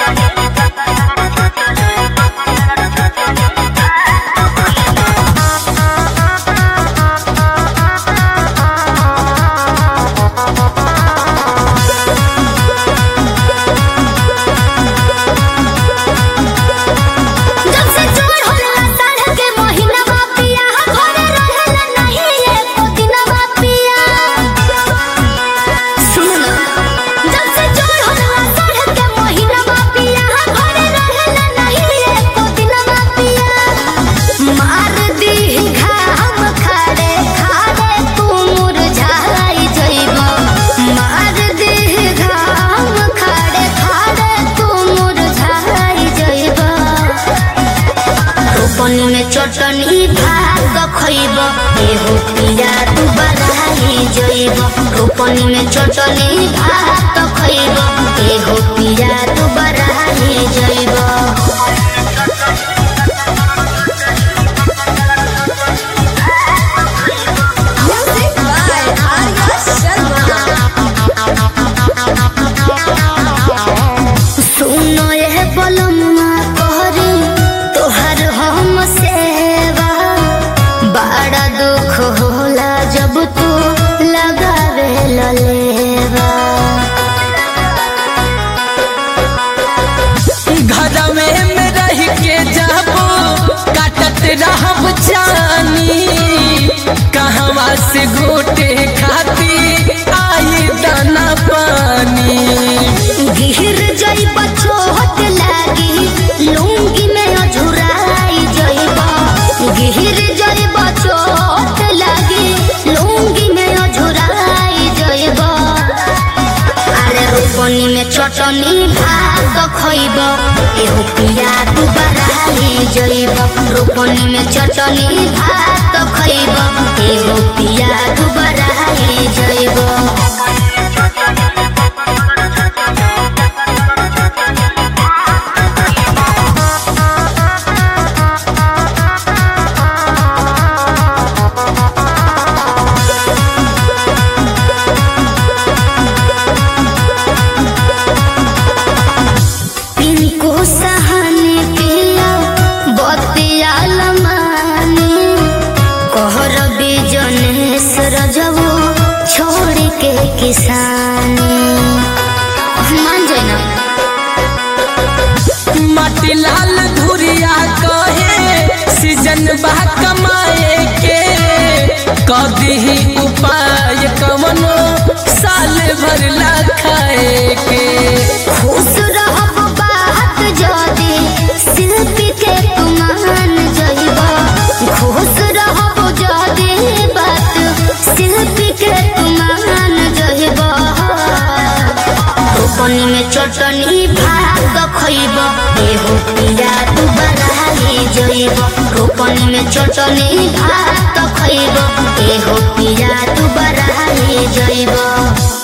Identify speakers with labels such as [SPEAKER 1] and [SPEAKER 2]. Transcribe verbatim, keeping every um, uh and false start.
[SPEAKER 1] रोपनी में चटनी भात खइब एहो पिया तू बधाई जइब। रोपनी में चटनी भात खइब एहो पिया तू बधाई जइब। सुनो ये बलमुआ कहरी तोहर हम सेवा, बड़ा दुख होला जब तू लगावे ललेवा।
[SPEAKER 2] घर में में रह के जाबो काटत रहब जानी, कहवा से घोटे खाती आई दाना पानी।
[SPEAKER 1] गिर जइब चोट लागी लुंगी में अझुराई जइब। गिर जइब चोट लागी लुंगी में अझुराई जइब। अरे रोपनी में चटनी भात खइब एहो पिया तू बधाई जइब। रोपनी में चटनी भात खइब एहो पिया तू बधाई जइब। सहने पिया बतिया लमानी कहर बिजनेस रजबो छोड़ के किसानी। मान जाइना
[SPEAKER 2] माटी लाल धुरिया कहे सीजन बा कमाए के, कदी ही उपाय कवनो साल भर ला खाए के।
[SPEAKER 1] खुश रहब जदी शिल्पी के तुमान जइब। खुश रहब जदी बात शिल्पी के तुमान जइब। रोपनी में चटनी भात खइब एहो पिया तू बधाई जइब। रोपनी में चटनी भात खइब एहो पिया तू बधाई जइब।